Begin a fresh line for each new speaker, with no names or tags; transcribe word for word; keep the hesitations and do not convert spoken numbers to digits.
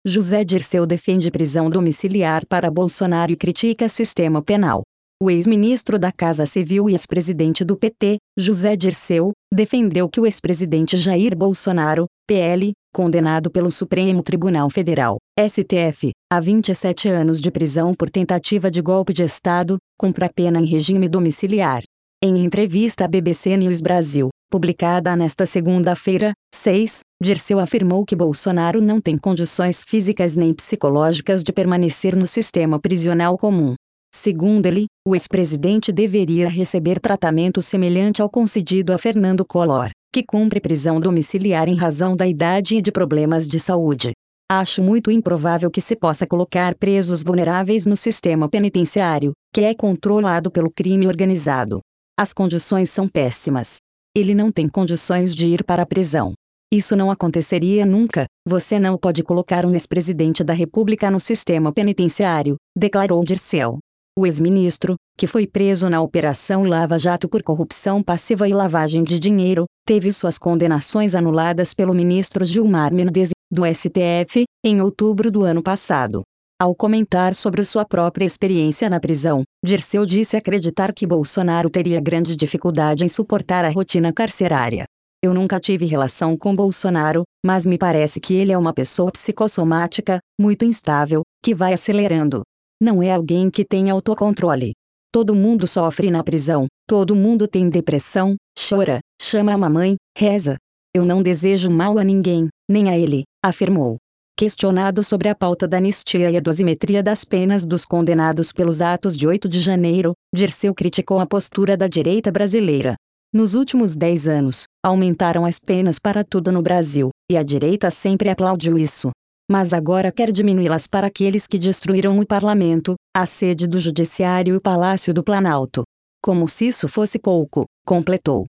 José Dirceu defende prisão domiciliar para Bolsonaro e critica sistema penal. O ex-ministro da Casa Civil e ex-presidente do P T, José Dirceu, defendeu que o ex-presidente Jair Bolsonaro, P L, condenado pelo Supremo Tribunal Federal, S T F, a vinte e sete anos de prisão por tentativa de golpe de Estado, cumpra pena em regime domiciliar. Em entrevista à B B C News Brasil, publicada nesta segunda-feira, seis, Dirceu afirmou que Bolsonaro não tem condições físicas nem psicológicas de permanecer no sistema prisional comum. Segundo ele, o ex-presidente deveria receber tratamento semelhante ao concedido a Fernando Collor, que cumpre prisão domiciliar em razão da idade e de problemas de saúde. Acho muito improvável que se possa colocar presos vulneráveis no sistema penitenciário, que é controlado pelo crime organizado. As condições são péssimas. Ele não tem condições de ir para a prisão. Isso não aconteceria nunca. Você não pode colocar um ex-presidente da República no sistema penitenciário, declarou Dirceu. O ex-ministro, que foi preso na Operação Lava Jato por corrupção passiva e lavagem de dinheiro, teve suas condenações anuladas pelo ministro Gilmar Mendes, do S T F, em outubro do ano passado. Ao comentar sobre sua própria experiência na prisão, Dirceu disse acreditar que Bolsonaro teria grande dificuldade em suportar a rotina carcerária. Eu nunca tive relação com Bolsonaro, mas me parece que ele é uma pessoa psicossomática, muito instável, que vai acelerando. Não é alguém que tem autocontrole. Todo mundo sofre na prisão, todo mundo tem depressão, chora, chama a mamãe, reza. Eu não desejo mal a ninguém, nem a ele, afirmou. Questionado sobre a pauta da anistia e a dosimetria das penas dos condenados pelos atos de oito de janeiro, Dirceu criticou a postura da direita brasileira. Nos últimos dez anos, aumentaram as penas para tudo no Brasil, e a direita sempre aplaudiu isso. Mas agora quer diminuí-las para aqueles que destruíram o parlamento, a sede do judiciário e o palácio do Planalto. Como se isso fosse pouco, completou.